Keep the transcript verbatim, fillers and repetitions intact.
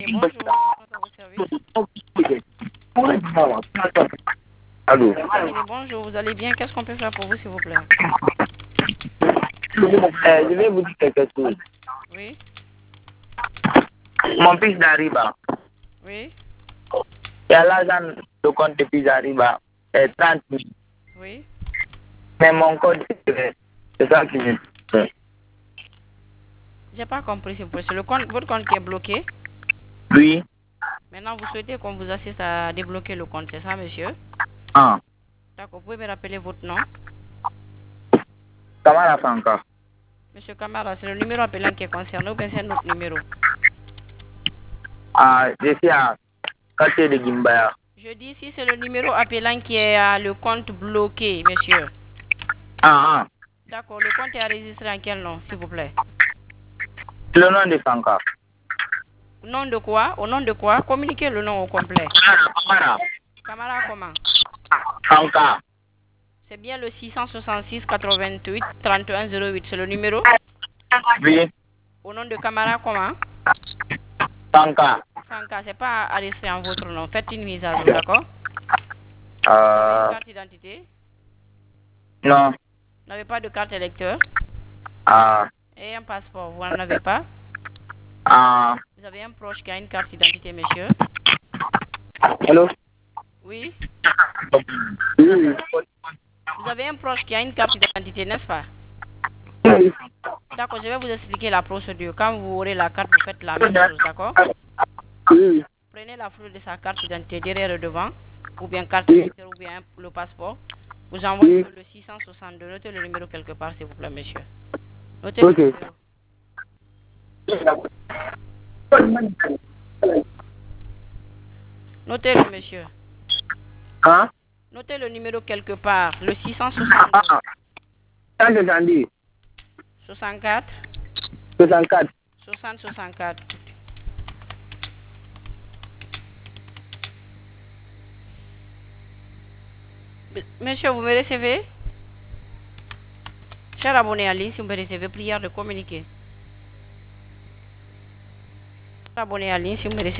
Et bonjour, à votre service. Allô. Cabinet, bonjour, vous allez bien? Qu'est-ce qu'on peut faire pour vous, s'il vous plaît? Euh, je vais vous dire quelque chose. Oui, Mon fils d'Ariba, oui, il a l'argent de compte depuis Ariba, est trente mille. oui. Mais mon code, c'est c'est ça qui me fait. J'ai pas compris, s'il vous plaît. C'est le compte, votre compte qui est bloqué. Oui. Maintenant, vous souhaitez qu'on vous assiste à débloquer le compte, c'est ça, monsieur? Ah. D'accord, vous pouvez me rappeler votre nom? Kamara Fanka. Monsieur Camara, c'est le numéro appelant qui est concerné ou bien c'est un autre numéro? Ah, je suis à quartier de Gimbaya. Je dis si c'est le numéro appelant qui est à le compte bloqué, monsieur. Ah, ah. D'accord, le compte est enregistré en quel nom, s'il vous plaît? Le nom de Fanka. Au nom de quoi? Au nom de quoi? Communiquez le nom au complet. Kamara, Kamara. Camara comment? Fanka. C'est bien le six cent soixante-six quatre-vingt-huit trente et un zéro huit, c'est le numéro? Oui. Au nom de Camara comment? Fanka. Franca, c'est pas enregistré en votre nom. Faites une mise à jour, d'accord? Vous avez une Euh, carte d'identité? non. Vous n'avez pas de carte électeur? Ah, Et un passeport, vous n'en avez pas? ah. Vous avez un proche qui a une carte d'identité, monsieur? Allô? Oui? Oui. Vous avez un proche qui a une carte d'identité, n'est-ce pas? Oui. D'accord, je vais vous expliquer la procédure. Quand vous aurez la carte, vous faites la même chose, d'accord? Oui. Prenez la photo de sa carte d'identité derrière et devant, ou bien carte Oui. électeur, ou bien le passeport. Vous envoyez Oui. sur le six cent soixante-deux. Notez le numéro quelque part, s'il vous plaît, monsieur. Notez le Ok. numéro. Notez le monsieur. Hein? Notez le numéro quelque part. Le six cent Ah, soixante-deux. ah. Ça, j'ai entendu. soixante-quatre. soixante-quatre. soixante soixante-quatre. Monsieur, vous me recevez? Cher abonné en ligne, si vous me recevez, prière de communiquer. Abonné en ligne, si vous me recevez.